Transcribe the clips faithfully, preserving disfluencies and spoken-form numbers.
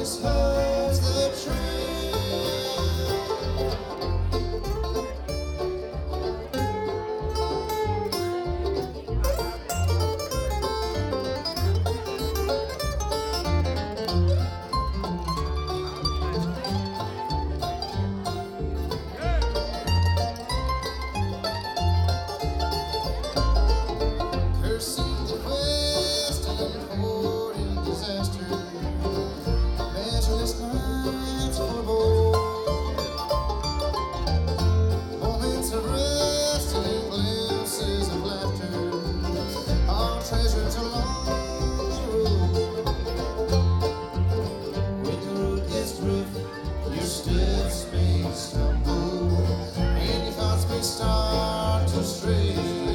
just holds the train. Cursing the quest and hoarding disaster, measureless nights forebode, moments of rest and glimpses of laughter, all treasures along the road. When the road gets rough, your steps may stumble, and your thoughts may start to stray.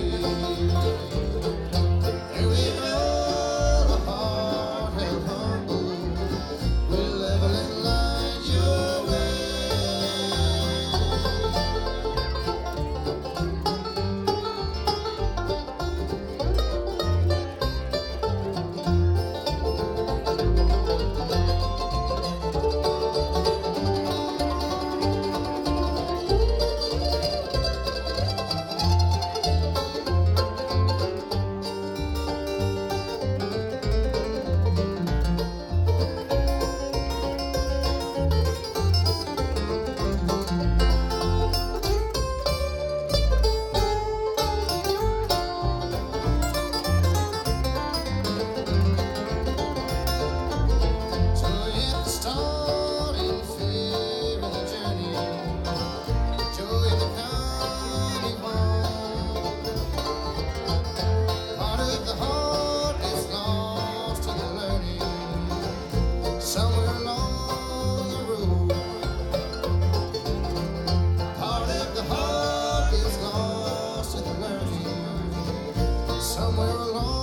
Somewhere along the road, part of the heart is lost in the learning. Somewhere along